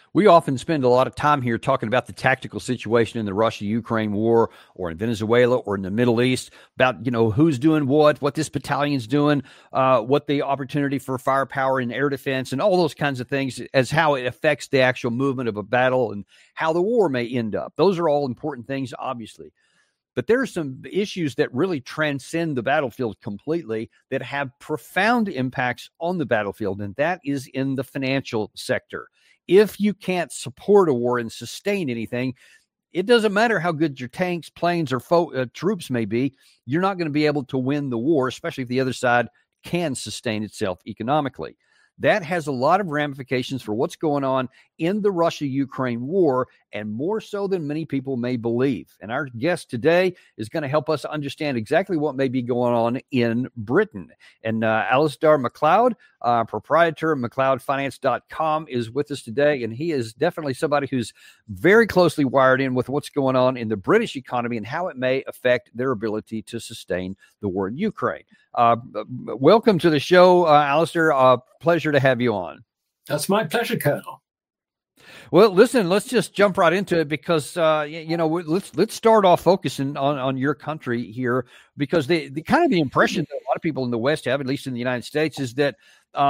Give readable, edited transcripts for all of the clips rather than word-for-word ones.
We often spend a lot of time here talking about the tactical situation in the Russia-Ukraine war or in Venezuela or in the Middle East about, who's doing what this battalion's doing, what the opportunity for firepower and air defense and all those kinds of things as how it affects the actual movement of a battle and how the war may end up. Those are all important things, obviously. But there are some issues that really transcend the battlefield completely that have profound impacts on the battlefield, and that is in the financial sector. If you can't support a war and sustain anything, it doesn't matter how good your tanks, planes, or troops may be, you're not going to be able to win the war, especially if the other side can sustain itself economically. That has a lot of ramifications for what's going on in the Russia-Ukraine war, and more so than many people may believe. And our guest today is going to help us understand exactly what may be going on in Britain. And Alasdair Macleod, proprietor of MacleodFinance.com, is with us today, and he is definitely somebody who's very closely wired in with what's going on in the British economy and how it may affect their ability to sustain the war in Ukraine. Welcome to the show, Alasdair. Pleasure to have you on. That's my pleasure, Colonel. Well, listen, let's just jump right into it because, let's start off focusing on your country here, because the kind of the impression that a lot of people in the West have, at least in the United States, is that,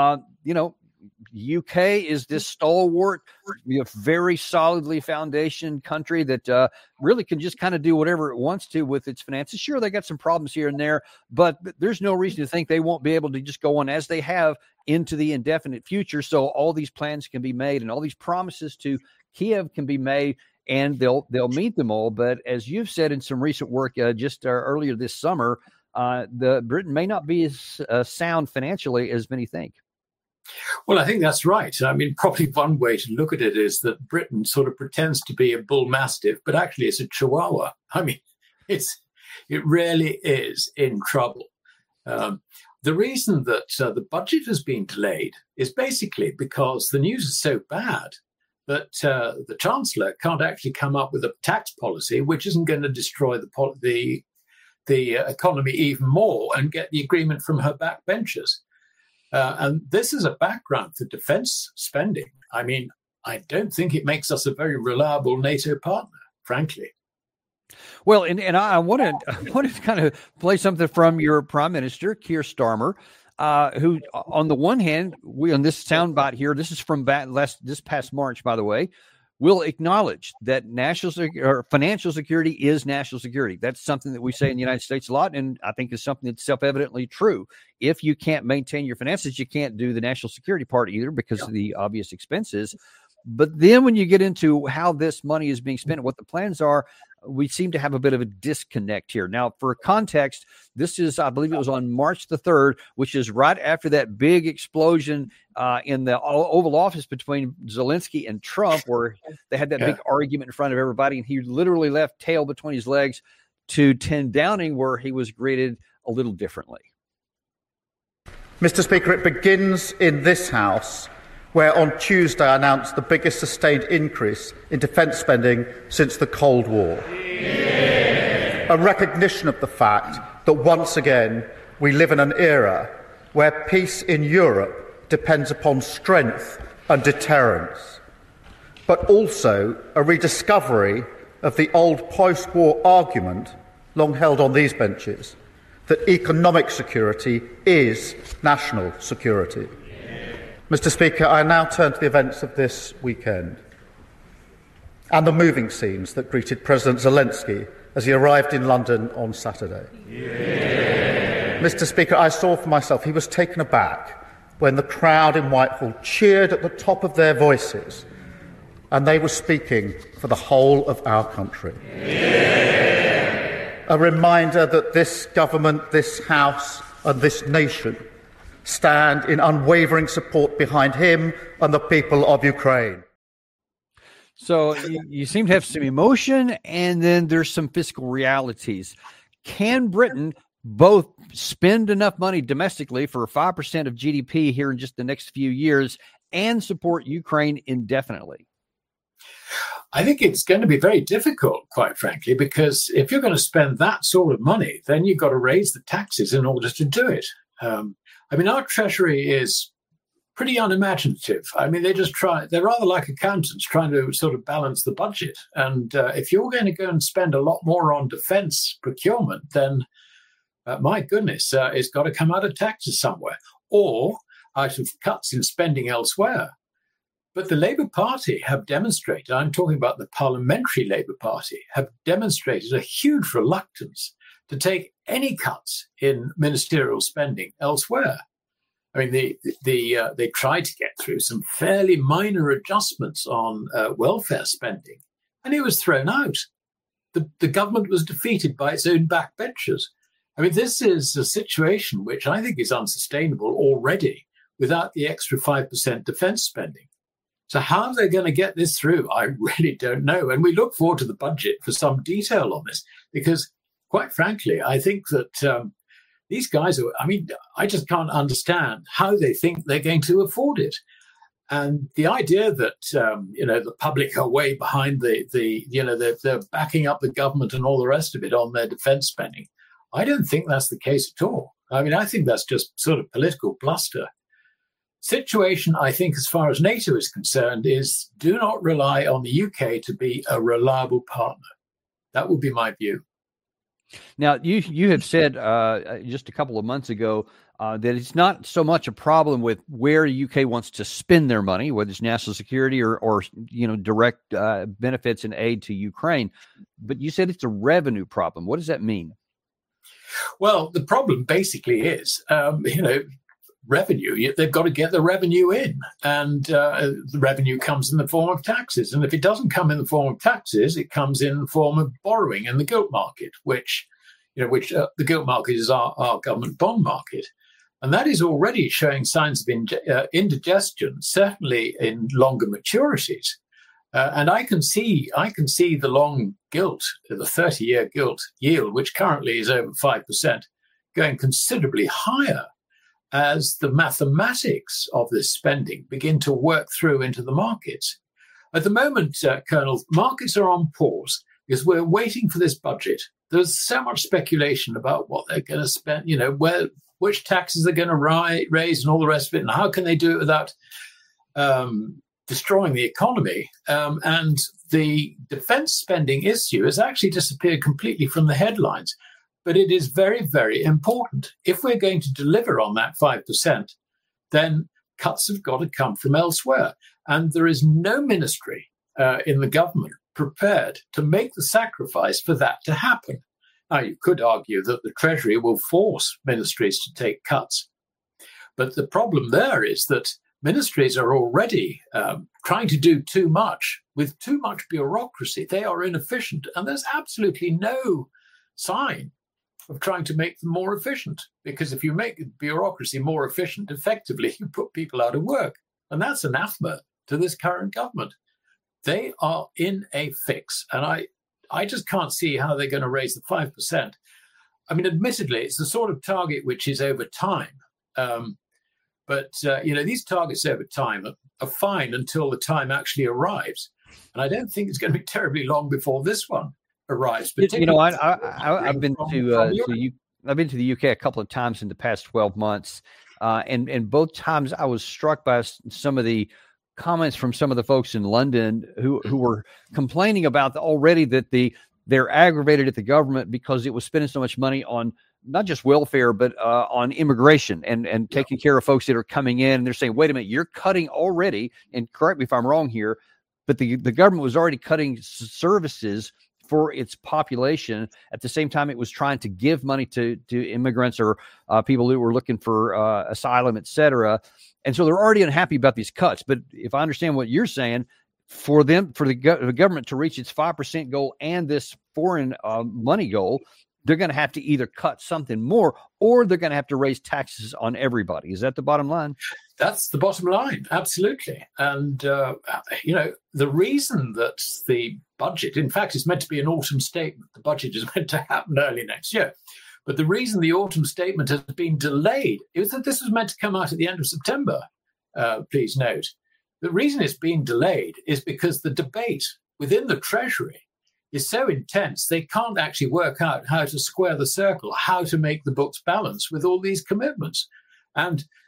UK is this stalwart, very solidly foundation country that really can just kind of do whatever it wants to with its finances. Sure, they got some problems here and there, but there's no reason to think they won't be able to just go on as they have into the indefinite future. So all these plans can be made and all these promises to Kiev can be made, and they'll meet them all. But as you've said in some recent work earlier this summer, the Britain may not be as sound financially as many think. Well, I think that's right. I mean, probably one way to look at it is that Britain sort of pretends to be a bull mastiff, but actually it's a chihuahua. I mean, it really is in trouble. The reason that the budget has been delayed is basically because the news is so bad that the Chancellor can't actually come up with a tax policy which isn't going to destroy the economy even more and get the agreement from her backbenchers. And this is a background for defense spending. I mean, I don't think it makes us a very reliable NATO partner, frankly. Well, and I wanted to kind of play something from your Prime Minister, Keir Starmer, who, on the one hand, we on this soundbite here, this is from this past March, by the way, will acknowledge that financial security is national security. That's something that we say in the United States a lot, and I think is something that's self-evidently true. If you can't maintain your finances, you can't do the national security part either because of the obvious expenses. But then when you get into how this money is being spent and what the plans are, we seem to have a bit of a disconnect here. Now, for context, this is, I believe it was on March the 3rd, which is right after that big explosion in the Oval Office between Zelensky and Trump, where they had that big argument in front of everybody, and he literally left tail between his legs to 10 Downing, where he was greeted a little differently. Mr. Speaker, it begins in this House, where on Tuesday I announced the biggest sustained increase in defence spending since the Cold War. Yeah. A recognition of the fact that once again we live in an era where peace in Europe depends upon strength and deterrence, but also a rediscovery of the old post-war argument, long held on these benches, that economic security is national security. Mr. Speaker, I now turn to the events of this weekend and the moving scenes that greeted President Zelensky as he arrived in London on Saturday. Yeah. Mr. Speaker, I saw for myself he was taken aback when the crowd in Whitehall cheered at the top of their voices, and they were speaking for the whole of our country. Yeah. A reminder that this government, this House, and this nation stand in unwavering support behind him and the people of Ukraine. So you seem to have some emotion, and then there's some fiscal realities. Can Britain both spend enough money domestically for 5% of GDP here in just the next few years and support Ukraine indefinitely? I think it's going to be very difficult, quite frankly, because if you're going to spend that sort of money, then you've got to raise the taxes in order to do it. I mean, our Treasury is pretty unimaginative. I mean, they're rather like accountants trying to sort of balance the budget. And if you're going to go and spend a lot more on defense procurement, then my goodness, it's got to come out of taxes somewhere or out of cuts in spending elsewhere. But the Labour Party have demonstrated, I'm talking about the Parliamentary Labour Party, have demonstrated a huge reluctance to take any cuts in ministerial spending elsewhere. I mean, they tried to get through some fairly minor adjustments on welfare spending, and it was thrown out. The government was defeated by its own backbenchers. I mean, this is a situation which I think is unsustainable already without the extra 5% defence spending. So how they're going to get this through, I really don't know. And we look forward to the budget for some detail on this, because quite frankly, I think that these guys I just can't understand how they think they're going to afford it. And the idea that, the public are way behind they're backing up the government and all the rest of it on their defense spending, I don't think that's the case at all. I mean, I think that's just sort of political bluster. Situation, I think, as far as NATO is concerned, is do not rely on the UK to be a reliable partner. That would be my view. Now, you have said just a couple of months ago that it's not so much a problem with where the UK wants to spend their money, whether it's national security or direct benefits and aid to Ukraine, but you said it's a revenue problem. What does that mean? Well, the problem basically is, revenue. They've got to get the revenue in, and the revenue comes in the form of taxes. And if it doesn't come in the form of taxes, it comes in the form of borrowing in the gilt market, which the gilt market is our government bond market. And that is already showing signs of indigestion, certainly in longer maturities. And I can see the long gilt, the 30-year gilt yield, which currently is over 5%, going considerably higher as the mathematics of this spending begin to work through into the markets. At the moment, Colonel, markets are on pause because we're waiting for this budget. There's so much speculation about what they're going to spend, which taxes they're going to raise and all the rest of it, and how can they do it without destroying the economy. And the defense spending issue has actually disappeared completely from the headlines. But it is very, very important. If we're going to deliver on that 5%, then cuts have got to come from elsewhere. And there is no ministry in the government prepared to make the sacrifice for that to happen. Now, you could argue that the Treasury will force ministries to take cuts. But the problem there is that ministries are already trying to do too much with too much bureaucracy. They are inefficient. And there's absolutely no sign of trying to make them more efficient. Because if you make bureaucracy more efficient, effectively, you put people out of work. And that's anathema to this current government. They are in a fix. And I just can't see how they're going to raise the 5%. I mean, admittedly, it's the sort of target which is over time. But these targets over time are fine until the time actually arrives. And I don't think it's going to be terribly long before this one arrives. I've been to the UK a couple of times in the past 12 months, and both times I was struck by some of the comments from some of the folks in London who were complaining about they're aggravated at the government because it was spending so much money on not just welfare, but on immigration and taking care of folks that are coming in. And they're saying, wait a minute, you're cutting already, and correct me if I'm wrong here, but the government was already cutting services for its population. At the same time, it was trying to give money to immigrants or people who were looking for asylum, et cetera. And so they're already unhappy about these cuts. But if I understand what you're saying, for the government to reach its 5% goal and this foreign money goal, they're going to have to either cut something more or they're going to have to raise taxes on everybody. Is that the bottom line? That's the bottom line. Absolutely. And, the reason that the budget, in fact, is meant to be an autumn statement. The budget is meant to happen early next year. But the reason the autumn statement has been delayed is that this was meant to come out at the end of September. Please note. The reason it's been delayed is because the debate within the Treasury is so intense, they can't actually work out how to square the circle, how to make the books balance with all these commitments. And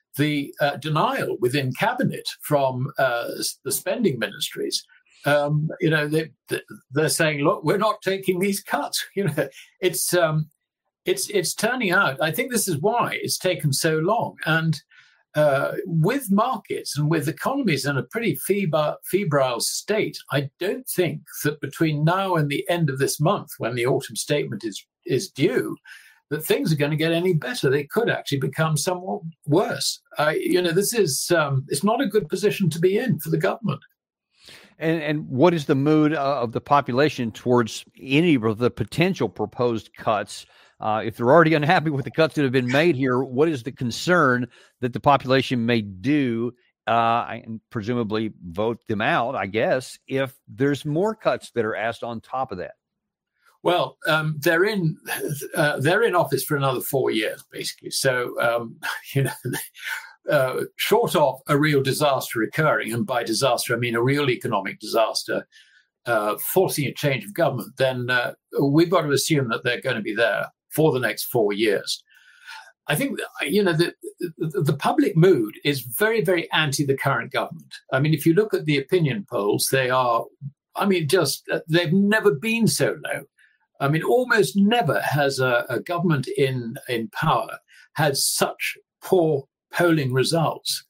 the denial within cabinet from the spending ministries. They're saying, look, we're not taking these cuts. It's turning out. I think this is why it's taken so long. And with markets and with economies in a pretty febrile state, I don't think that between now and the end of this month, when the autumn statement is due, that things are going to get any better. They could actually become somewhat worse. This is it's not a good position to be in for the government. And what is the mood of the population towards any of the potential proposed cuts? If they're already unhappy with the cuts that have been made here, what is the concern that the population may do and presumably vote them out, I guess, if there's more cuts that are asked on top of that? Well, they're in office for another 4 years, basically. So, short of a real disaster occurring, and by disaster I mean a real economic disaster, forcing a change of government, then we've got to assume that they're going to be there for the next 4 years. I think, the public mood is very, very anti the current government. I mean, if you look at the opinion polls, they are, they've never been so low. I mean, almost never has a government in power had such poor polling results.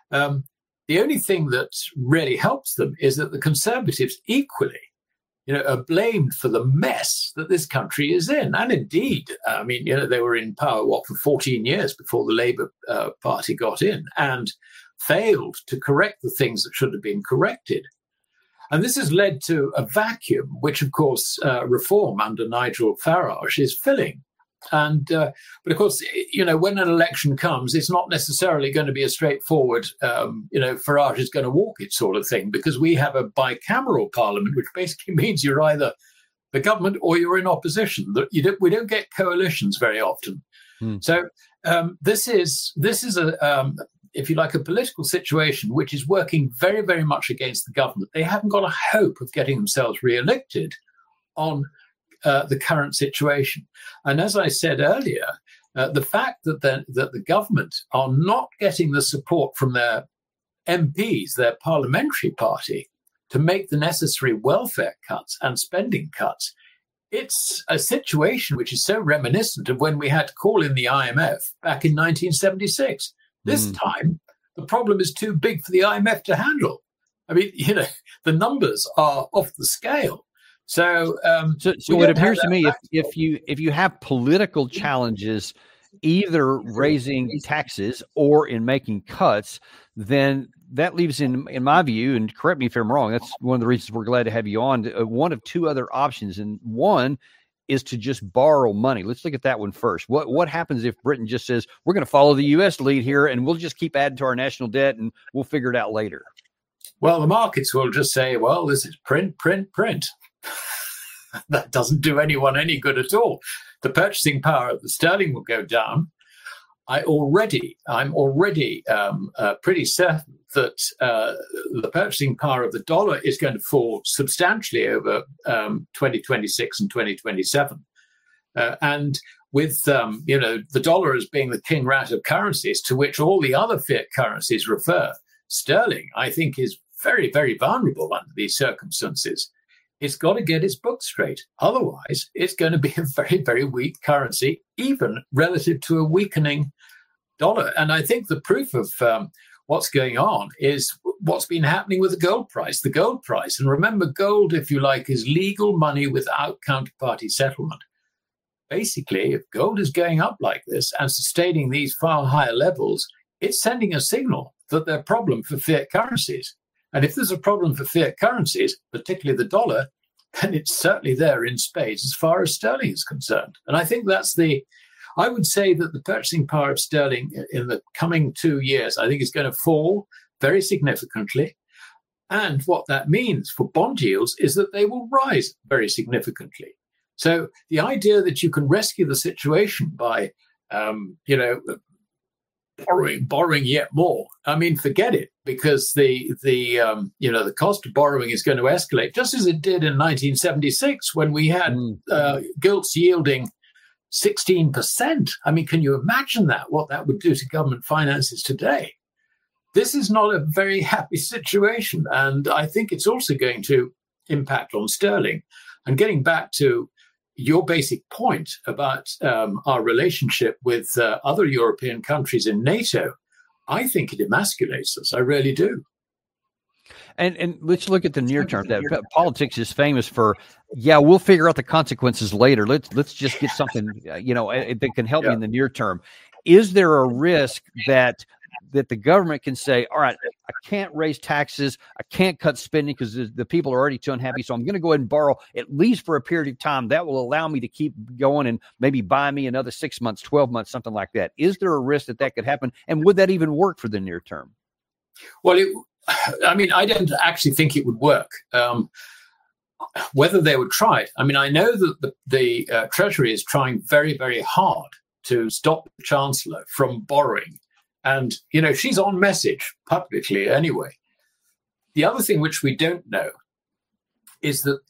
The only thing that really helps them is that the Conservatives equally, are blamed for the mess that this country is in. And indeed, they were in power, for 14 years before the Labour Party got in and failed to correct the things that should have been corrected. And this has led to a vacuum, which, of course, reform under Nigel Farage is filling. And but of course, when an election comes, it's not necessarily going to be a straightforward, Farage is going to walk it sort of thing, because we have a bicameral parliament, which basically means you're either the government or you're in opposition. We don't get coalitions very often. So this is a if you like, a political situation which is working very, very much against the government. They haven't got a hope of getting themselves re-elected on the current situation. And as I said earlier, the fact that the government are not getting the support from their MPs, their parliamentary party, to make the necessary welfare cuts and spending cuts, it's a situation which is so reminiscent of when we had to call in the IMF back in 1976. This time, the problem is too big for the IMF to handle. I mean, the numbers are off the scale. So it appears to me if you have political challenges, either raising taxes or in making cuts, then that leaves in my view, and correct me if I'm wrong, that's one of the reasons we're glad to have you on, one of two other options. And one is to just borrow money. Let's look at that one first. What happens if Britain just says, we're going to follow the U.S. lead here and we'll just keep adding to our national debt and we'll figure it out later? Well, the markets will just say, well, this is print. That doesn't do anyone any good at all. The purchasing power of the sterling will go down. I'm already pretty certain that the purchasing power of the dollar is going to fall substantially over 2026 and 2027. And with the dollar as being the king rat of currencies, to which all the other fiat currencies refer, sterling, I think, is very, very vulnerable under these circumstances. It's got to get its books straight. Otherwise, it's going to be a very, very weak currency, even relative to a weakening dollar. And I think the proof of what's going on is what's been happening with the gold price. The gold price, and remember, gold, if you like, is legal money without counterparty settlement. Basically, if gold is going up like this and sustaining these far higher levels, it's sending a signal that there's a problem for fiat currencies. And if there's a problem for fiat currencies, particularly the dollar, then it's certainly there in spades as far as sterling is concerned. And I think I would say that the purchasing power of sterling in the coming 2 years, I think, is going to fall very significantly. And what that means for bond yields is that they will rise very significantly. So the idea that you can rescue the situation by, borrowing yet more, I mean, forget it, because the cost of borrowing is going to escalate, just as it did in 1976 when we had gilts yielding 16%. I mean, can you imagine that, what that would do to government finances today? This is not a very happy situation. And I think it's also going to impact on sterling. And getting back to your basic point about our relationship with other European countries in NATO, I think it emasculates us. I really do. And let's look at the near term. That politics is famous for, we'll figure out the consequences later. Let's just get something, that can help me in the near term. Is there a risk that the government can say, all right, I can't raise taxes, I can't cut spending because the people are already too unhappy, so I'm going to go ahead and borrow at least for a period of time that will allow me to keep going and maybe buy me another 6 months, 12 months, something like that? Is there a risk that could happen? And would that even work for the near term? Well, I don't actually think it would work. Whether they would try it, I know that the Treasury is trying very, very hard to stop the Chancellor from borrowing. And, she's on message publicly anyway. The other thing which we don't know is that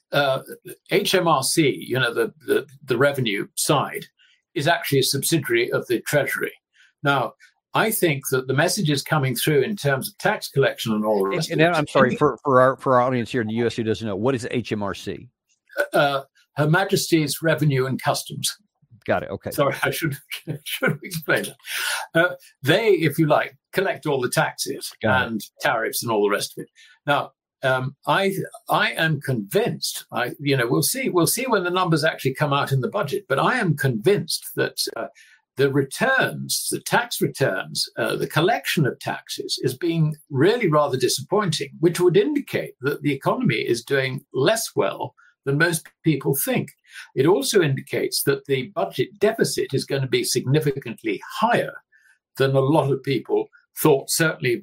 HMRC, the revenue side, is actually a subsidiary of the Treasury. Now, I think that the message is coming through in terms of tax collection and all the rest. And I'm sorry, for our audience here in the U.S. who doesn't know, what is HMRC? Her Majesty's Revenue and Customs. Got it. Okay. Sorry, I should explain that. They, if you like, collect all the taxes and tariffs and all the rest of it. Now, I am convinced. We'll see when the numbers actually come out in the budget. But I am convinced that the returns, the tax returns, the collection of taxes is being really rather disappointing, which would indicate that the economy is doing less well than most people think. It also indicates that the budget deficit is going to be significantly higher than a lot of people thought, certainly,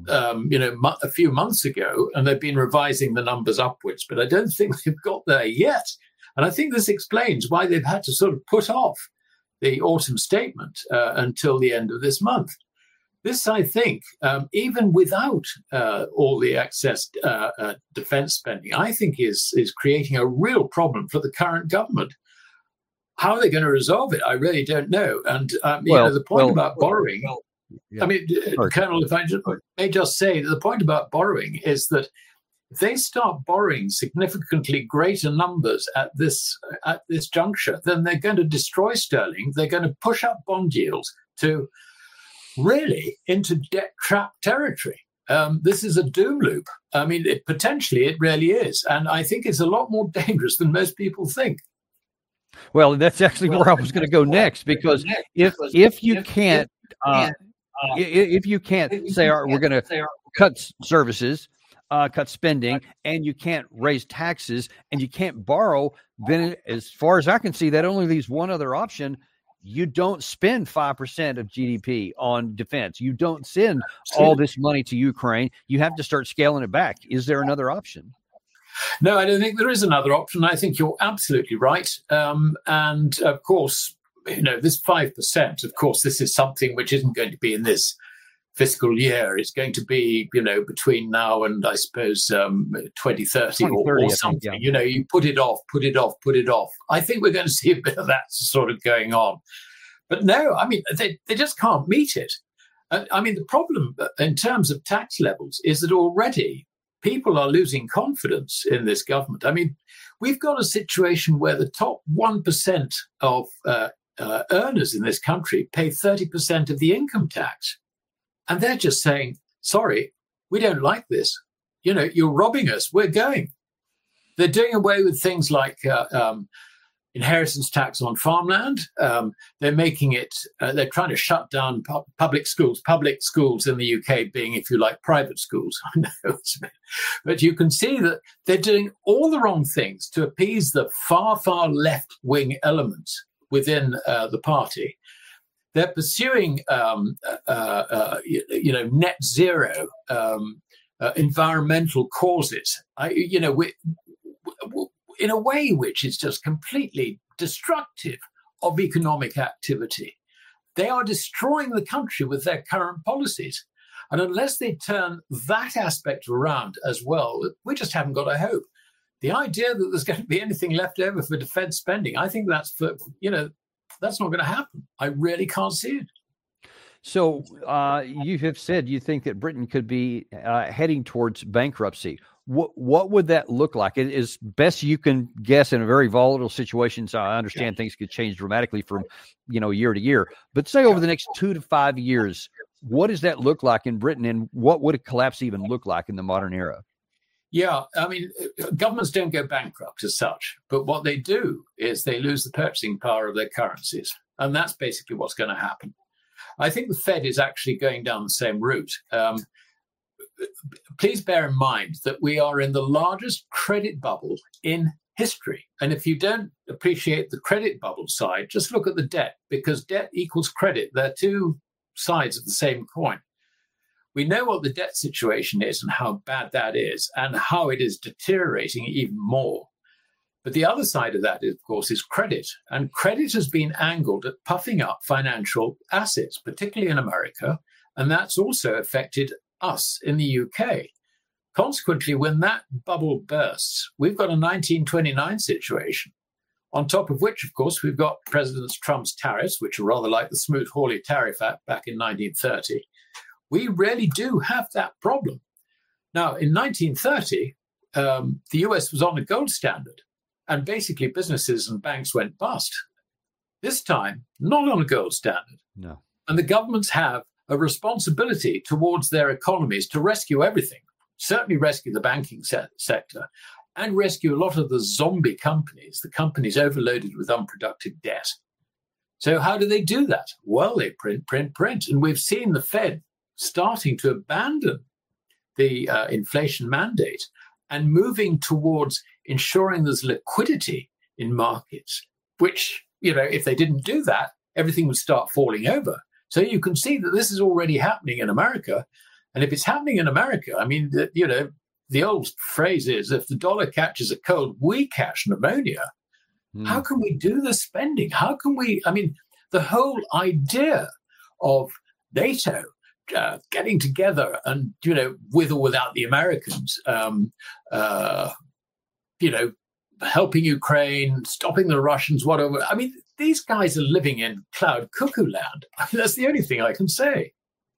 a few months ago, and they've been revising the numbers upwards. But I don't think they've got there yet. And I think this explains why they've had to sort of put off the autumn statement until the end of this month. This, I think, even without all the excess defense spending, I think is creating a real problem for the current government. How are they going to resolve it? I really don't know. And the point about borrowing, Colonel, if I may just say that the point about borrowing is that if they start borrowing significantly greater numbers at this juncture, then they're going to destroy sterling. They're going to push up bond yields to really into debt trap territory. This is a doom loop. Potentially it really is. And I think it's a lot more dangerous than most people think. Well, that's actually where I was going to go next, because if you can't say, all right, we're going to cut services, cut spending, and you can't raise taxes and you can't borrow, then as far as I can see, that only leaves one other option. You don't spend 5% of GDP on defense. You don't send all this money to Ukraine. You have to start scaling it back. Is there another option? No, I don't think there is another option. I think you're absolutely right. And of course, this 5%, of course, this is something which isn't going to be in this fiscal year. It's going to be, between now and I suppose 2030 or something. You put it off. I think we're going to see a bit of that sort of going on. But no, they just can't meet it. The problem in terms of tax levels is that already people are losing confidence in this government. We've got a situation where the top 1% of earners in this country pay 30% of the income tax. And they're just saying, sorry, we don't like this. You're robbing us. We're going. They're doing away with things like inheritance tax on farmland. They're making it, they're trying to shut down public schools in the UK being, if you like, private schools. I know, but you can see that they're doing all the wrong things to appease the far, far left-wing elements within the party. They're pursuing, net zero environmental causes. In a way which is just completely destructive of economic activity. They are destroying the country with their current policies, and unless they turn that aspect around as well, we just haven't got a hope. The idea that there's going to be anything left over for defence spending, I think that's for That's not going to happen. I really can't see it. So you have said you think that Britain could be heading towards bankruptcy. What would that look like? It is best you can guess in a very volatile situation. So I understand things could change dramatically from, year to year. But say over the next 2 to 5 years, what does that look like in Britain, and what would a collapse even look like in the modern era? Yeah, I mean, governments don't go bankrupt as such, but what they do is they lose the purchasing power of their currencies, and that's basically what's going to happen. I think the Fed is actually going down the same route. Please bear in mind that we are in the largest credit bubble in history. And if you don't appreciate the credit bubble side, just look at the debt, because debt equals credit. They're two sides of the same coin. We know what the debt situation is and how bad that is and how it is deteriorating even more. But the other side of that, of course, is credit. And credit has been angled at puffing up financial assets, particularly in America. And that's also affected us in the UK. Consequently, when that bubble bursts, we've got a 1929 situation, on top of which, of course, we've got President Trump's tariffs, which are rather like the Smoot-Hawley Tariff Act back in 1930. We really do have that problem. Now, in 1930, the US was on a gold standard, and basically businesses and banks went bust. This time, not on a gold standard. No. And the governments have a responsibility towards their economies to rescue everything, certainly rescue the banking sector, and rescue a lot of the zombie companies, the companies overloaded with unproductive debt. So how do they do that? Well, they print. And we've seen the Fed starting to abandon the inflation mandate and moving towards ensuring there's liquidity in markets, which, if they didn't do that, everything would start falling over. So you can see that this is already happening in America. And if it's happening in America, I mean, the old phrase is, if the dollar catches a cold, we catch pneumonia. How can we do the spending? How can we, the whole idea of NATO getting together and, with or without the Americans, helping Ukraine, stopping the Russians, whatever. I mean, these guys are living in cloud cuckoo land. That's the only thing I can say.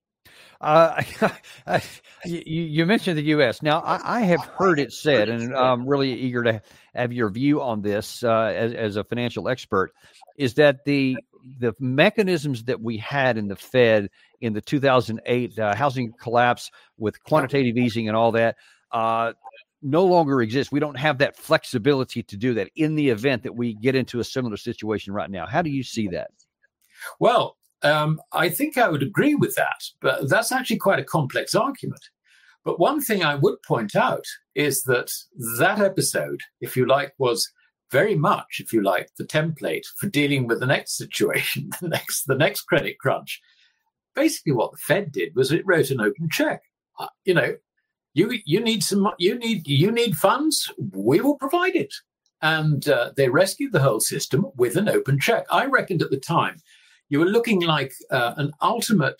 You mentioned the U.S. Now, I have heard it said, and I'm really eager to have your view on this as a financial expert, is that the mechanisms that we had in the Fed in the 2008 housing collapse with quantitative easing and all that no longer exist. We don't have that flexibility to do that in the event that we get into a similar situation right now. How do you see that? Well, I think I would agree with that, but that's actually quite a complex argument. But one thing I would point out is that episode, if you like, was very much, if you like, the template for dealing with the next situation, the next credit crunch. Basically, what the Fed did was it wrote an open check. You need funds, we will provide it. And they rescued the whole system with an open check. I reckoned at the time you were looking like an ultimate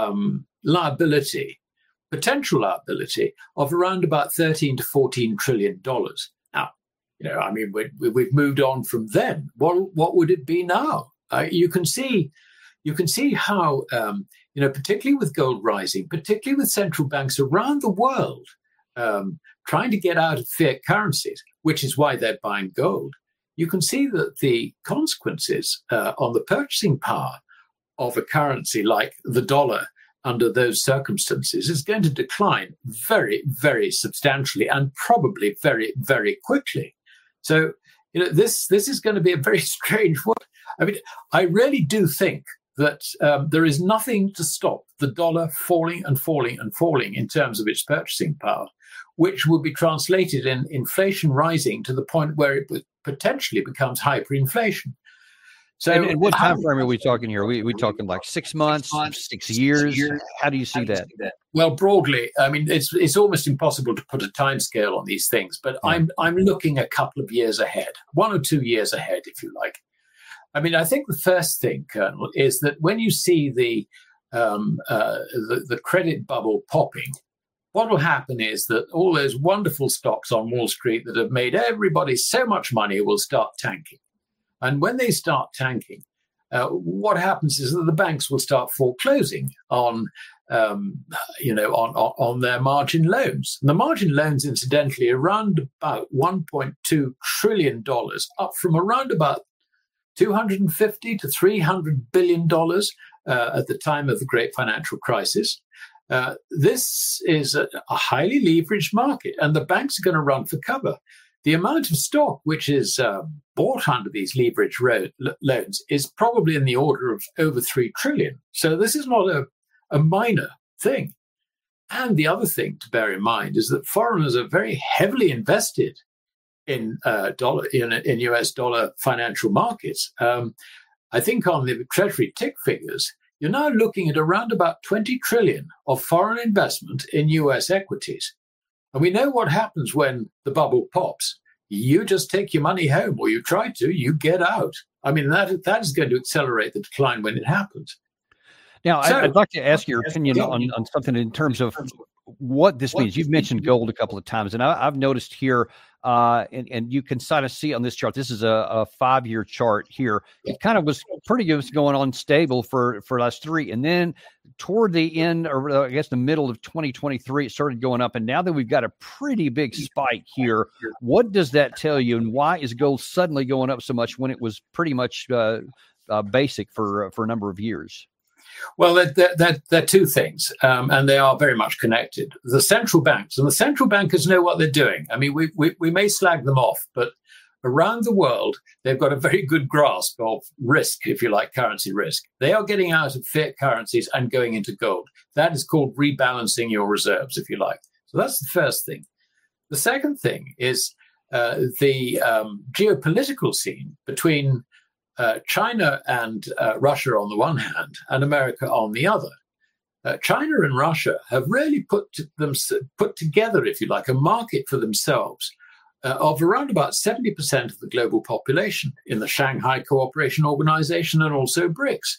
potential liability of around about $13 to $14 trillion. Now, we've moved on from then. What would it be now? You can see how, particularly with gold rising, particularly with central banks around the world trying to get out of fiat currencies, which is why they're buying gold. You can see that the consequences on the purchasing power of a currency like the dollar under those circumstances is going to decline very, very substantially and probably very, very quickly. So, this is going to be a very strange one. I mean, I really do think that there is nothing to stop the dollar falling and falling and falling in terms of its purchasing power, which will be translated in inflation rising to the point where it potentially becomes hyperinflation. So, and what time frame are we talking here? We talking like 6 months, 6 years? How do you see that? Well, broadly, I mean, it's almost impossible to put a time scale on these things, but I'm looking a couple of years ahead, 1 or 2 years ahead, if you like. I mean, I think the first thing, Colonel, is that when you see the credit bubble popping, what will happen is that all those wonderful stocks on Wall Street that have made everybody so much money will start tanking. And when they start tanking, what happens is that the banks will start foreclosing on their margin loans. And the margin loans, incidentally, around about $1.2 trillion, up from around about $250 to $300 billion at the time of the Great Financial Crisis. This is a highly leveraged market, and the banks are going to run for cover. The amount of stock which is bought under these leverage loans is probably in the order of over $3 trillion. So this is not a minor thing. And the other thing to bear in mind is that foreigners are very heavily invested in US dollar financial markets. I think on the Treasury tick figures, you're now looking at around about 20 trillion of foreign investment in US equities. And we know what happens when the bubble pops. You just take your money home, or you try to, you get out. I mean, that is going to accelerate the decline when it happens. Now, I'd like to ask your opinion on something in terms of what this means. You've mentioned gold a couple of times, and I've noticed here, and you can kind of see on this chart, this is a 5-year chart here. It kind of was pretty good, going on stable for last 3. And then toward the end, or I guess the middle of 2023, it started going up. And now that we've got a pretty big spike here, what does that tell you? And why is gold suddenly going up so much when it was pretty much basic for a number of years? Well, they're two things, and they are very much connected. The central banks and the central bankers know what they're doing. I mean, we may slag them off, but around the world, they've got a very good grasp of risk, if you like, currency risk. They are getting out of fiat currencies and going into gold. That is called rebalancing your reserves, if you like. So that's the first thing. The second thing is the geopolitical scene between China and Russia on the one hand, and America on the other. China and Russia have really put together, if you like, a market for themselves of around about 70% of the global population in the Shanghai Cooperation Organization and also BRICS.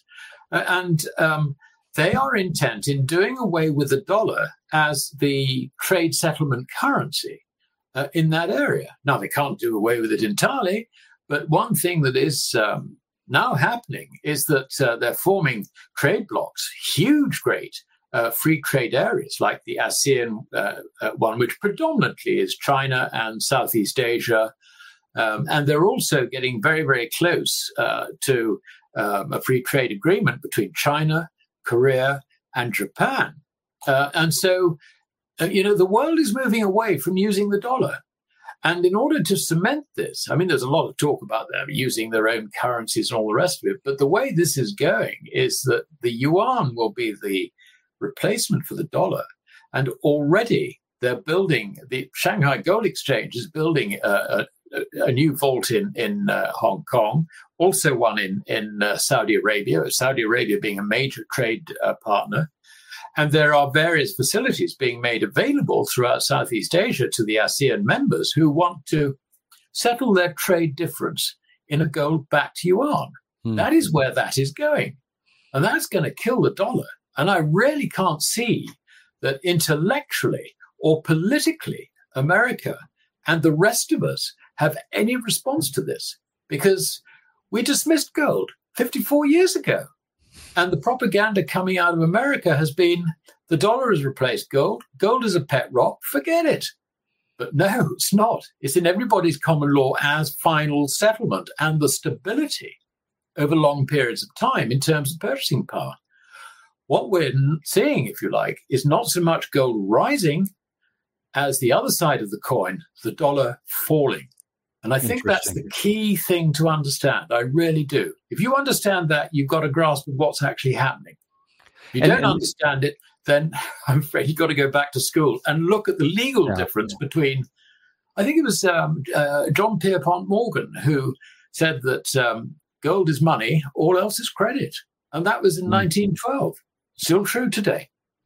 And they are intent in doing away with the dollar as the trade settlement currency in that area. Now, they can't do away with it entirely, but one thing that is now happening is that they're forming trade blocks, great free trade areas like the ASEAN one, which predominantly is China and Southeast Asia. And they're also getting very, very close to a free trade agreement between China, Korea, and Japan. And so, the world is moving away from using the dollar. And in order to cement this, I mean, there's a lot of talk about them using their own currencies and all the rest of it. But the way this is going is that the yuan will be the replacement for the dollar. And already they're building, the Shanghai Gold Exchange is building a new vault in Hong Kong, also one in Saudi Arabia being a major trade partner. And there are various facilities being made available throughout Southeast Asia to the ASEAN members who want to settle their trade difference in a gold-backed yuan. That is where that is going. And that's going to kill the dollar. And I really can't see that intellectually or politically America and the rest of us have any response to this, because we dismissed gold 54 years ago. And the propaganda coming out of America has been the dollar has replaced gold. Gold is a pet rock. Forget it. But no, it's not. It's in everybody's common law as final settlement and the stability over long periods of time in terms of purchasing power. What we're seeing, if you like, is not so much gold rising as the other side of the coin, the dollar falling. And I think that's the key thing to understand. I really do. If you understand that, you've got a grasp of what's actually happening. If you don't understand it, then I'm afraid you've got to go back to school and look at the legal difference between, I think it was John Pierpont Morgan who said that gold is money, all else is credit. And that was in 1912. Still true today.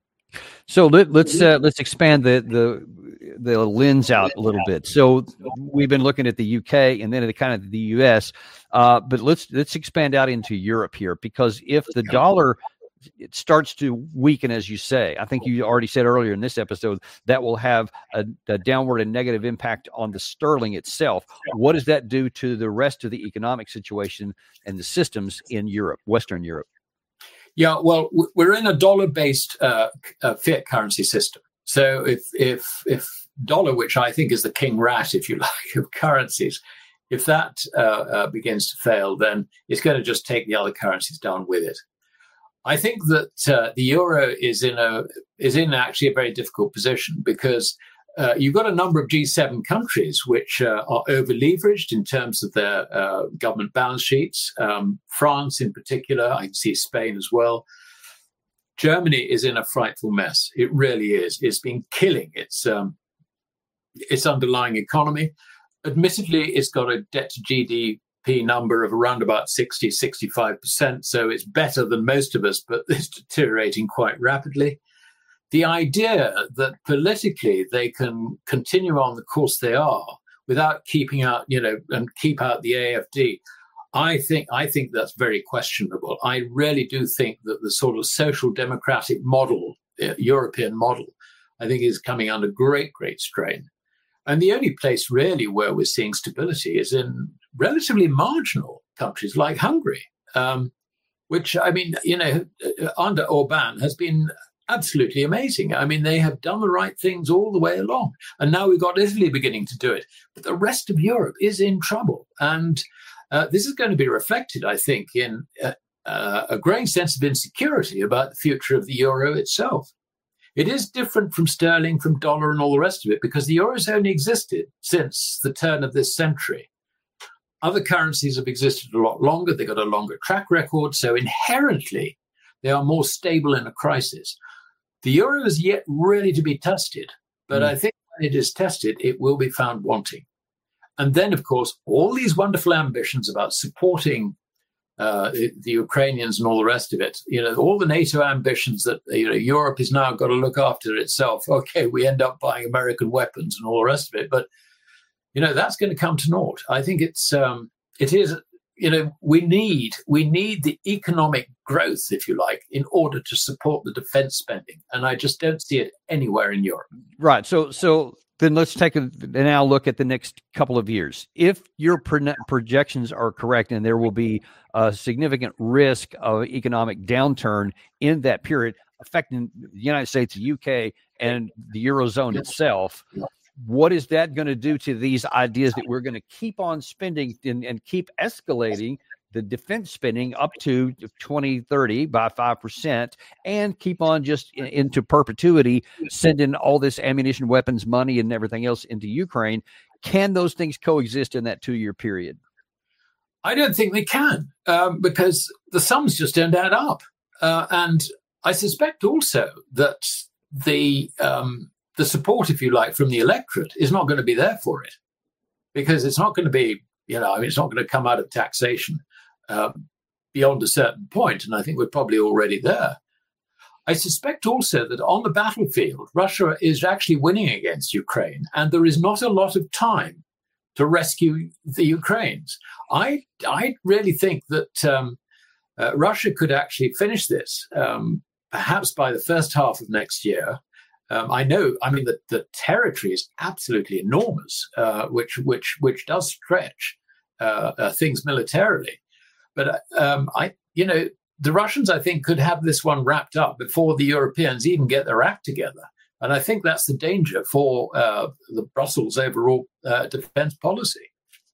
So let's expand the lens out a little bit. So we've been looking at the UK and then at kind of the US, but let's expand out into Europe here, because if the dollar it starts to weaken, as you say. I think you already said earlier in this episode that will have a downward and negative impact on the sterling itself. What does that do to the rest of the economic situation and the systems in Europe, Western Europe? Yeah, well, we're in a dollar-based fiat currency system. So if dollar, which I think is the king rat, if you like, of currencies, if that begins to fail, then it's going to just take the other currencies down with it. I think that the euro is in actually a very difficult position because you've got a number of G7 countries which are over-leveraged in terms of their government balance sheets. France in particular, I can see Spain as well. Germany is in a frightful mess. It really is. It's been killing its underlying economy. Admittedly, it's got a debt to GDP number of around about 60-65%, so it's better than most of us, but it's deteriorating quite rapidly. The idea that politically they can continue on the course they are without keeping out, and keep out the AfD, I think that's very questionable. I really do think that the sort of social democratic model, European model, I think is coming under great, great strain. And the only place really where we're seeing stability is in relatively marginal countries like Hungary, which, under Orban has been absolutely amazing. I mean, they have done the right things all the way along. And now we've got Italy beginning to do it. But the rest of Europe is in trouble. And this is going to be reflected, I think, in a growing sense of insecurity about the future of the euro itself. It is different from sterling, from dollar and all the rest of it, because the euro's only existed since the turn of this century. Other currencies have existed a lot longer. They've got a longer track record. So inherently, they are more stable in a crisis. The euro is yet really to be tested. But I think when it is tested, it will be found wanting. And then, of course, all these wonderful ambitions about supporting the Ukrainians and all the rest of it, all the NATO ambitions that, Europe has now got to look after itself. Okay, we end up buying American weapons and all the rest of it. But, that's going to come to naught. I think it is, we need the economic growth, if you like, in order to support the defense spending. And I just don't see it anywhere in Europe. Right. So then let's take now look at the next couple of years. If your projections are correct and there will be a significant risk of economic downturn in that period affecting the United States, the UK, and the Eurozone itself, what is that going to do to these ideas that we're going to keep on spending and keep escalating the defense spending up to 2030 by 5% and keep on just into perpetuity, sending all this ammunition, weapons, money, and everything else into Ukraine? Can those things coexist in that 2-year period? I don't think they can because the sums just don't add up. And I suspect also that the support, if you like, from the electorate is not going to be there for it because it's not going to be, it's not going to come out of taxation beyond a certain point. And I think we're probably already there. I suspect also that on the battlefield, Russia is actually winning against Ukraine, and there is not a lot of time to rescue the Ukrainians. I really think that Russia could actually finish this, perhaps by the first half of next year. The territory is absolutely enormous, which does stretch things militarily. But the Russians, I think, could have this one wrapped up before the Europeans even get their act together. And I think that's the danger for the Brussels' overall defense policy.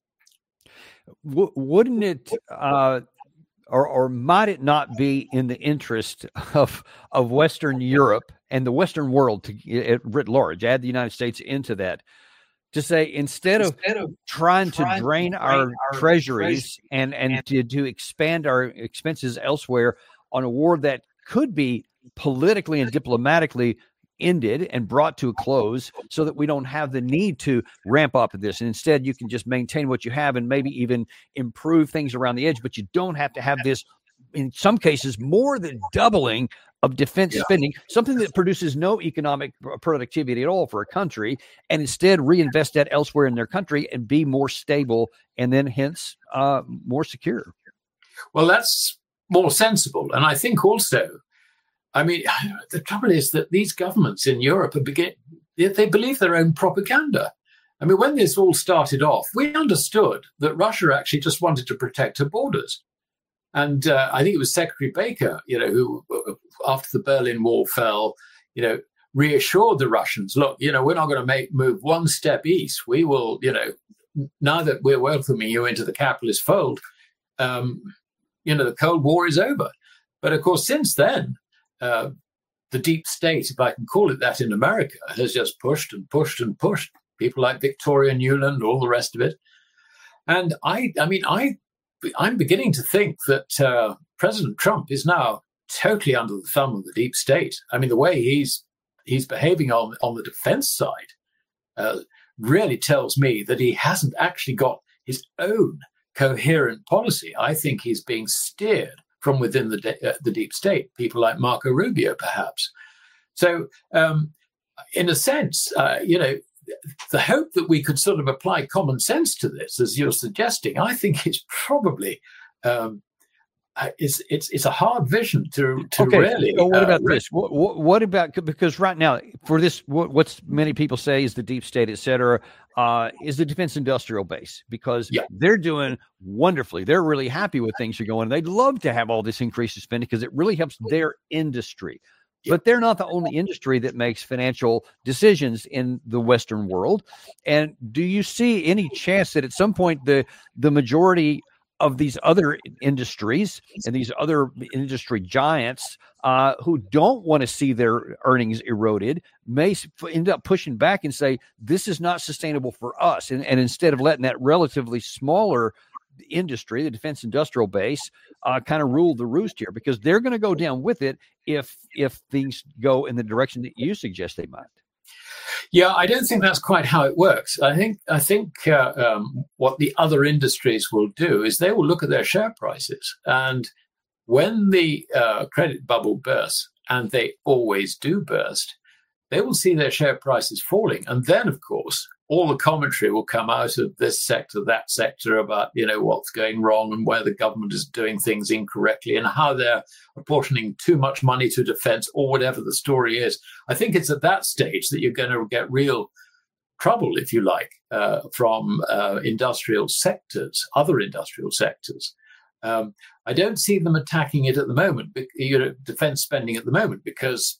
Wouldn't it, or might it not be in the interest of Western Europe and the Western world writ large, add the United States into that, to say instead of trying to drain our treasuries and to expand our expenses elsewhere on a war that could be politically and diplomatically ended and brought to a close so that we don't have the need to ramp up this. And instead, you can just maintain what you have and maybe even improve things around the edge, but you don't have to have this, in some cases, more than doubling of defense spending, something that produces no economic productivity at all for a country, and instead reinvest that elsewhere in their country and be more stable and then hence more secure. Well, that's more sensible. And I think also I mean, the trouble is that these governments in Europe they believe their own propaganda. I mean, when this all started off, we understood that Russia actually just wanted to protect her borders. And I think it was Secretary Baker, who, after the Berlin Wall fell, reassured the Russians, look, we're not going to move one step east. We will, now that we're welcoming you into the capitalist fold, the Cold War is over. But of course, since then, the deep state, if I can call it that, in America has just pushed and pushed and pushed. People like Victoria Nuland, all the rest of it. And I'm beginning to think that President Trump is now totally under the thumb of the deep state. I mean, the way he's behaving on the defense side really tells me that he hasn't actually got his own coherent policy. I think he's being steered from within the deep state, people like Marco Rubio, perhaps. So, in a sense, the hope that we could sort of apply common sense to this, as you're suggesting, I think is probably it's a hard vision to really. So what about this? What about, because right now for this, what's many people say is the deep state, et cetera, is the defense industrial base, because they're doing wonderfully. They're really happy with things are going. They'd love to have all this increased spending because it really helps their industry. But they're not the only industry that makes financial decisions in the Western world. And do you see any chance that at some point the majority of these other industries and these other industry giants who don't want to see their earnings eroded may end up pushing back and say, this is not sustainable for us. And instead of letting that relatively smaller industry, the defense industrial base, kind of rule the roost here, because they're going to go down with it if things go in the direction that you suggest they might. Yeah, I don't think that's quite how it works. I think what the other industries will do is they will look at their share prices, and when the credit bubble bursts, and they always do burst, they will see their share prices falling, and then, of course, all the commentary will come out of this sector, that sector, about what's going wrong and where the government is doing things incorrectly and how they're apportioning too much money to defense, or whatever the story is. I think it's at that stage that you're going to get real trouble, if you like, from industrial sectors, other industrial sectors. I don't see them attacking it at the moment, defense spending at the moment, because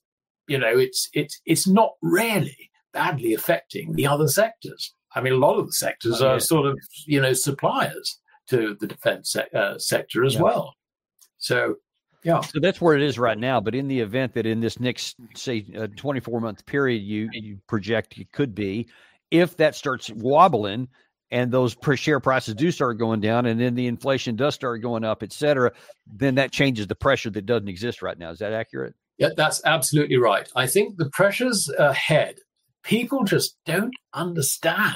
it's not really badly affecting the other sectors. I mean, a lot of the sectors are sort of, suppliers to the defense sector as well. So, yeah. So that's where it is right now. But in the event that in this next, say, 24-month period, you project it could be, if that starts wobbling and those per share prices do start going down, and then the inflation does start going up, et cetera, then that changes the pressure that doesn't exist right now. Is that accurate? Yeah, that's absolutely right. I think the pressures ahead, people just don't understand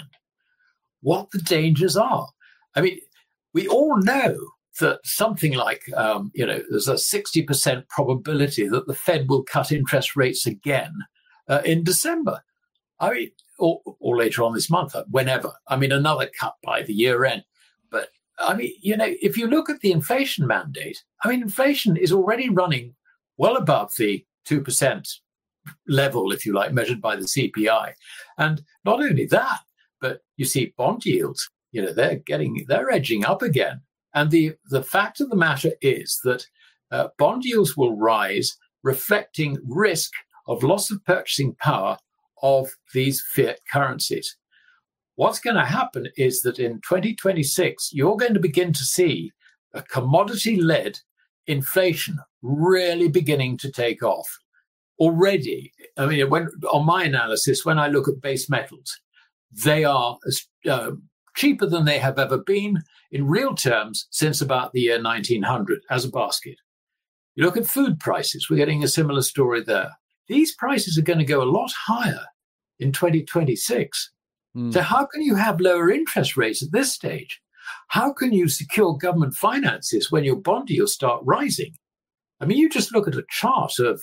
what the dangers are. I mean, we all know that something like, there's a 60% probability that the Fed will cut interest rates again in December. I mean, or later on this month, whenever. I mean, another cut by the year end. But I mean, if you look at the inflation mandate, I mean, inflation is already running well above the 2% level, if you like, measured by the CPI. And not only that, but you see bond yields, they're edging up again. And the fact of the matter is that bond yields will rise, reflecting risk of loss of purchasing power of these fiat currencies. What's going to happen is that in 2026, you're going to begin to see a commodity-led inflation really beginning to take off. Already, I mean, on my analysis, when I look at base metals, they are cheaper than they have ever been in real terms since about the year 1900 as a basket. You look at food prices, we're getting a similar story there. These prices are going to go a lot higher in 2026. So how can you have lower interest rates at this stage? How can you secure government finances when your bond yields start rising? I mean, you just look at a chart of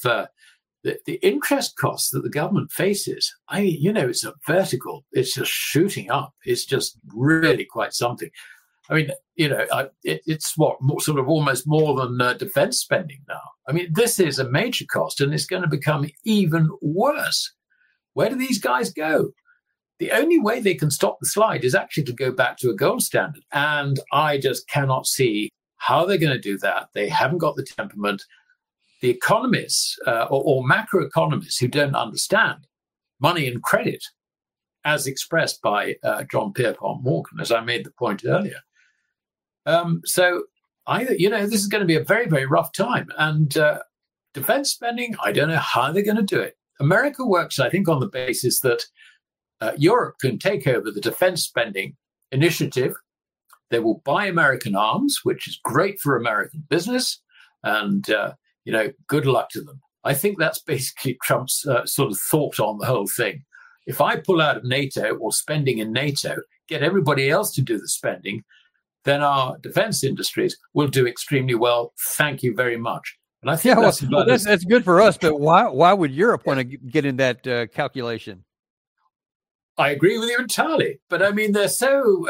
the interest costs that the government faces. It's a vertical. It's just shooting up. It's just really quite something. I mean, it's sort of almost more than defense spending now. I mean, this is a major cost, and it's going to become even worse. Where do these guys go? The only way they can stop the slide is actually to go back to a gold standard. And I just cannot see how they're going to do that. They haven't got the temperament. The economists or macroeconomists who don't understand money and credit, as expressed by John Pierpont Morgan, as I made the point earlier. So this is going to be a very, very rough time. And defense spending, I don't know how they're going to do it. America works, I think, on the basis that Europe can take over the defense spending initiative. They will buy American arms, which is great for American business. And, good luck to them. I think that's basically Trump's sort of thought on the whole thing. If I pull out of NATO or spending in NATO, get everybody else to do the spending, then our defense industries will do extremely well. Thank you very much. And I think that's good for us. But why would Europe want to get in that calculation? I agree with you entirely. But I mean, they're so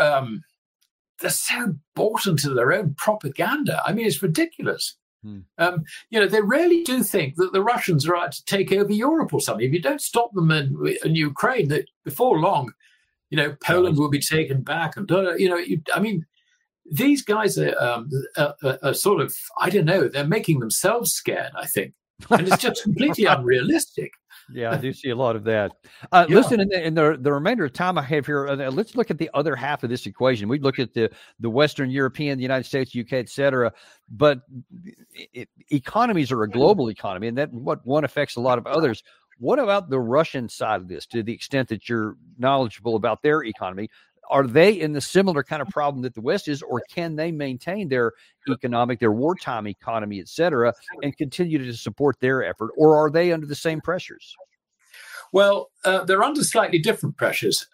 bought into their own propaganda. I mean, it's ridiculous. They really do think that the Russians are out to take over Europe or something. If you don't stop them in Ukraine, that before long, Poland will be taken back. And these guys are sort of, I don't know, they're making themselves scared, I think. And it's just completely unrealistic. Yeah, I do see a lot of that. Listen, in the remainder of time I have here, let's look at the other half of this equation. We look at the Western European, the United States, UK, et cetera. But economies are a global economy, and that one affects a lot of others. What about the Russian side of this, to the extent that you're knowledgeable about their economy? Are they in the similar kind of problem that the West is, or can they maintain their wartime economy, et cetera, and continue to support their effort? Or are they under the same pressures? Well, they're under slightly different pressures.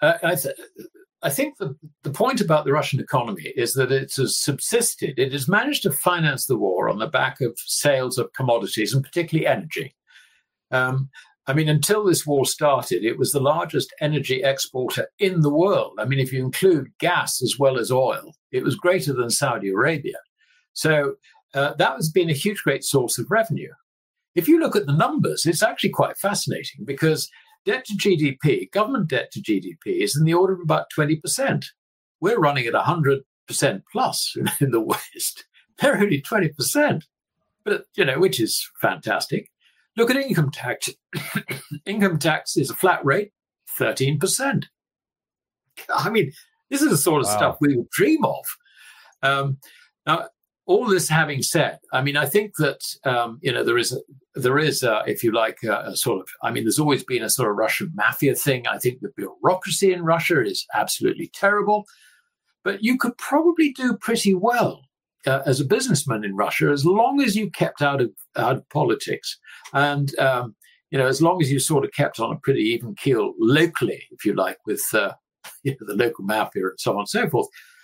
I think the point about the Russian economy is that it has subsisted. It has managed to finance the war on the back of sales of commodities, and particularly energy. Until this war started, it was the largest energy exporter in the world. I mean, if you include gas as well as oil, it was greater than Saudi Arabia. So that has been a huge, great source of revenue. If you look at the numbers, it's actually quite fascinating because debt to GDP, government debt to GDP, is in the order of about 20%. We're running at 100% plus in the West. They're only 20%, but which is fantastic. Look at income tax. Income tax is a flat rate, 13%. I mean, this is the sort of stuff we would dream of. Now, all this having said, I mean, I think that there is, if you like, a sort of. I mean, there's always been a sort of Russian mafia thing. I think the bureaucracy in Russia is absolutely terrible, but you could probably do pretty well as a businessman in Russia, as long as you kept out of politics, and as long as you sort of kept on a pretty even keel locally, if you like, with the local mafia and so on and so forth.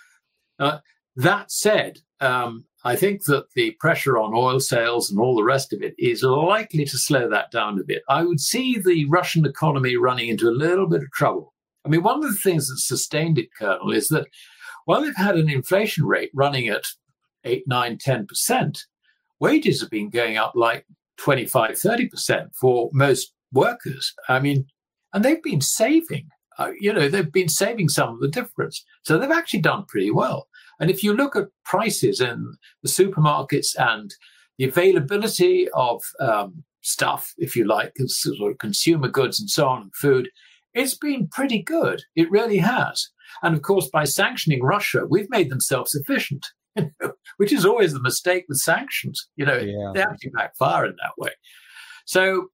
That said, I think that the pressure on oil sales and all the rest of it is likely to slow that down a bit. I would see the Russian economy running into a little bit of trouble. I mean, one of the things that sustained it, Colonel, is that while they've had an inflation rate running at 8, 9, 10%, wages have been going up like 25, 30% for most workers. I mean, and they've been saving, they've been saving some of the difference. So they've actually done pretty well. And if you look at prices in the supermarkets and the availability of stuff, if you like, sort of consumer goods and so on, and food, it's been pretty good. It really has. And of course, by sanctioning Russia, we've made them self-sufficient. Which is always the mistake with sanctions. They actually backfire in that way. So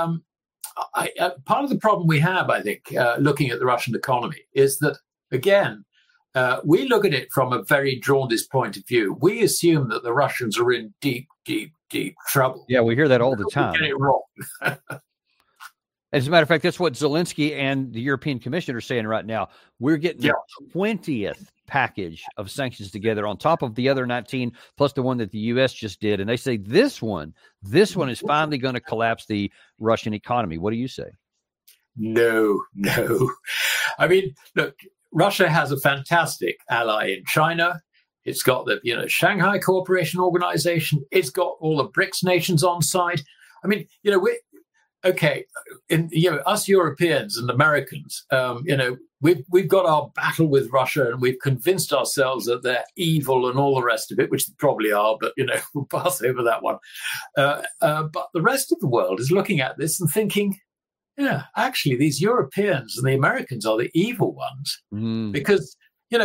part of the problem we have, I think, looking at the Russian economy is that, again, we look at it from a very jaundiced point of view. We assume that the Russians are in deep, deep, deep trouble. Yeah, we hear that all the time. We get it wrong. As a matter of fact, that's what Zelensky and the European Commission are saying right now. We're getting the 20th package of sanctions together on top of the other 19, plus the one that the U.S. just did. And they say this one is finally going to collapse the Russian economy. What do you say? No. I mean, look, Russia has a fantastic ally in China. It's got the Shanghai Cooperation Organization. It's got all the BRICS nations on side. I mean, we're okay. Us Europeans and Americans, we've got our battle with Russia, and we've convinced ourselves that they're evil and all the rest of it, which they probably are. But we'll pass over that one. But the rest of the world is looking at this and thinking, yeah, actually, these Europeans and the Americans are the evil ones because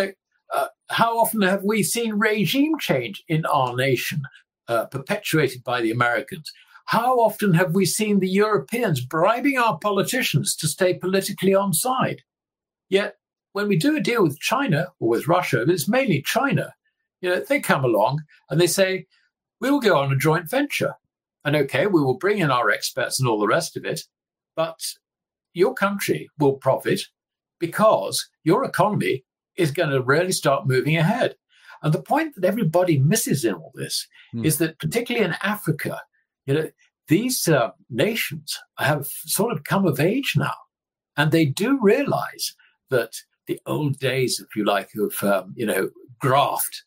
how often have we seen regime change in our nation perpetuated by the Americans? How often have we seen the Europeans bribing our politicians to stay politically on side? Yet, when we do a deal with China or with Russia, it's mainly China, they come along and they say, we will go on a joint venture. And okay, we will bring in our experts and all the rest of it, but your country will profit because your economy is going to really start moving ahead. And the point that everybody misses in all this is that particularly in Africa, these nations have sort of come of age now, and they do realize that the old days, if you like, of graft,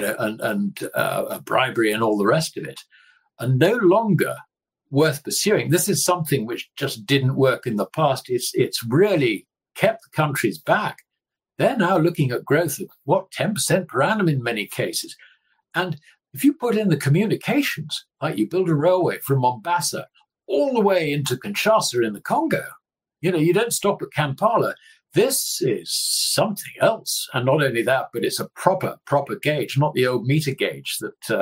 and bribery and all the rest of it, are no longer worth pursuing. This is something which just didn't work in the past. It's really kept the countries back. They're now looking at growth of 10% per annum in many cases. And if you put in the communications, like you build a railway from Mombasa all the way into Kinshasa in the Congo, you don't stop at Kampala. This is something else. And not only that, but it's a proper gauge, not the old meter gauge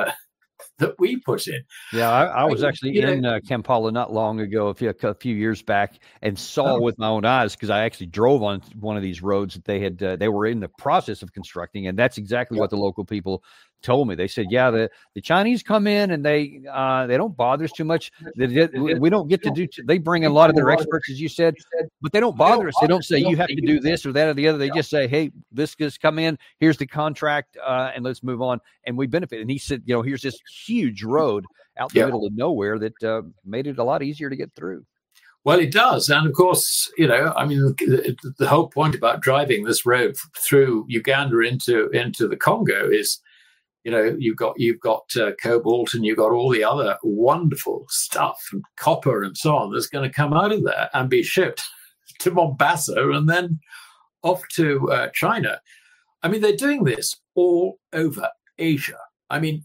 that we put in. Yeah, I was actually in Kampala not long ago, a few years back, and saw with my own eyes, because I actually drove on one of these roads that they were in the process of constructing, and that's exactly what the local people told me. They said, yeah, the Chinese come in and they don't bother us too much. We don't get to do. They bring in a lot of their experts, as you said, but they don't bother us. They don't say you have to do this or that or the other. They just say, hey, this has come in. Here's the contract, and let's move on. And we benefit. And he said, here's this huge road out in the middle of nowhere that made it a lot easier to get through. Well, it does. And of course, the whole point about driving this road through Uganda into the Congo is, you've got cobalt, and you've got all the other wonderful stuff, and copper and so on, that's going to come out of there and be shipped to Mombasa and then off to China. I mean, they're doing this all over Asia. I mean,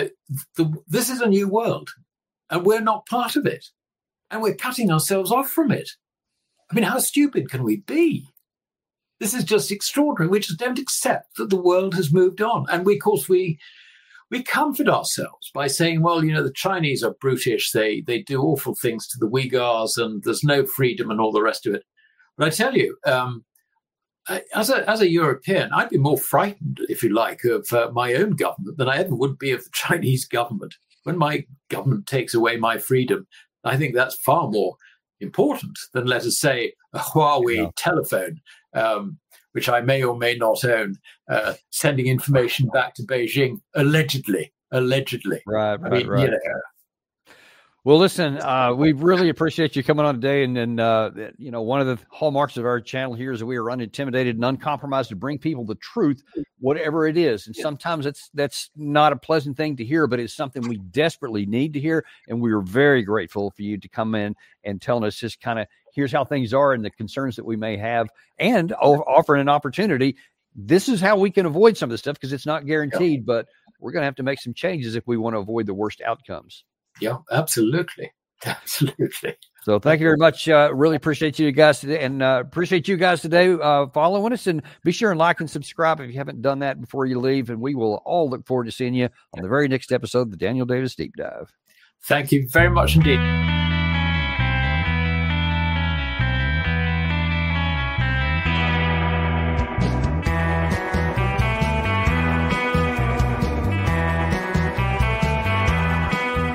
this is a new world, and we're not part of it, and we're cutting ourselves off from it. I mean, how stupid can we be? This is just extraordinary. We just don't accept that the world has moved on. And we comfort ourselves by saying, well, the Chinese are brutish. They do awful things to the Uyghurs, and there's no freedom and all the rest of it. But I tell you, as a European, I'd be more frightened, if you like, of my own government than I ever would be of the Chinese government. When my government takes away my freedom, I think that's far more important than, let us say, a Huawei telephone, which I may or may not own, sending information back to Beijing, allegedly. Right. Well, listen, we really appreciate you coming on today. And one of the hallmarks of our channel here is that we are unintimidated and uncompromised to bring people the truth, whatever it is. And sometimes that's not a pleasant thing to hear, but it's something we desperately need to hear. And we are very grateful for you to come in and telling us just kind of, here's how things are and the concerns that we may have, and offering an opportunity. This is how we can avoid some of this stuff, because it's not guaranteed, but we're going to have to make some changes if we want to avoid the worst outcomes. Yeah, absolutely. So thank you very much. Really appreciate you guys today, and appreciate you guys today following us. And be sure and like and subscribe if you haven't done that before you leave. And we will all look forward to seeing you on the very next episode of the Daniel Davis Deep Dive. Thank you very much indeed.